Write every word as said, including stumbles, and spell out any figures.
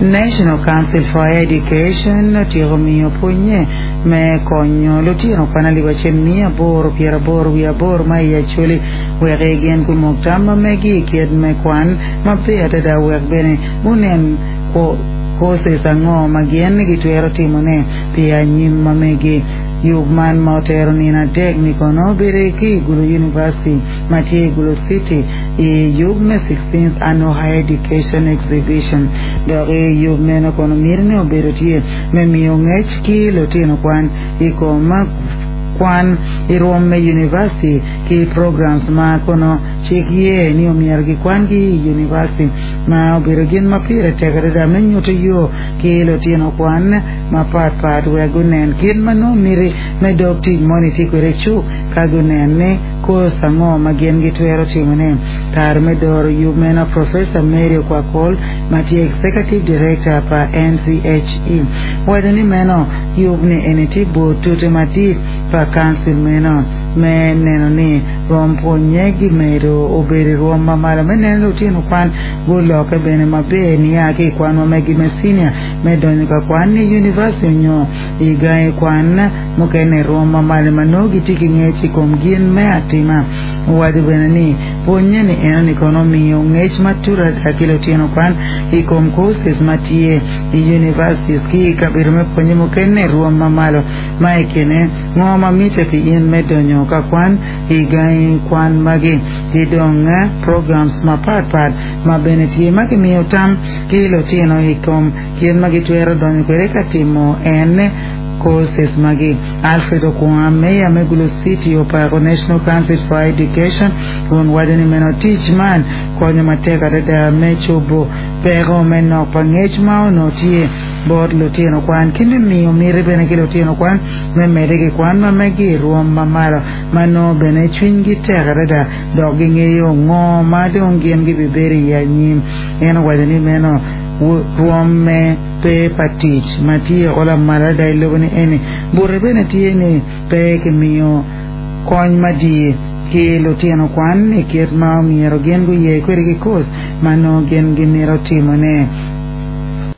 National Council for Education tiro mio punye me konyo lo tiro kana liwa chemia bor piera bor via bor mai actually we regen ku moktama megi kied me kwan ma pe da we bene unen ko ko se sango magien gi tuero timone pia nyim mamegi Yugman Mautero Nina Technical no Bereki Gulu University Matie Gulu City e Yugme sixteenth Annual Higher Education Exhibition Dore Yugme no kono mirne oberotie me miongech ki lotino kwan iko ma kwan Irome University ki programs ma kono chekie ni omiergi kwan ki university ma oberogin mapire tegreda menyoto yo ki lotino kwan ma pat pat we gunen kin mano miri me dokti moniti kurechu kagunen ne ko sango magien gitwero timone tar me dor Yumena Professor Mary Kwakol mati Executive Director pa N C H E wadani meno yubni eniti bo tute mati pa council meno me neno ni rompo nyegi mero oberi roma mala me neno tino kwan gulo ke bene mabe ni yake kwan megi mesinia me donika kwan ni university nyo igai kwan mukene roma mala manogi tiki ngechi komgien me atima wadi bene ni ponye ni eno economy ngech matura akilo tino kwan ikom courses matie i universities ki kabirme ponye mukene roma malo maikene ngoma mite ti in medonyo ka kwan igai kwan magi tidonga programs mapat pat mabenetie magi miotam kilo tino ikom kien magi tuero donyo kwereka timo ene courses magi Alfredo Kwame ya Megulu City Oparo National Council for Education on wadeni meno teach man konyo mateka dada mechobo pero meno pangech mao no tie board lotino kwan kini miyo mire bene ki lotino kwan me merege kwan ma megi ruom mamalo mano bene chwingi teka dada dogi ngeyo ngo made ongiem gi biberi ya nyim eno wadeni meno ruome pe patich matie ola marada ilogoni ene burebene tiene pe ke mio kony madie ke lotiano kwan e kiet ma miero gen go ye kweri kos mano gen gi miro timone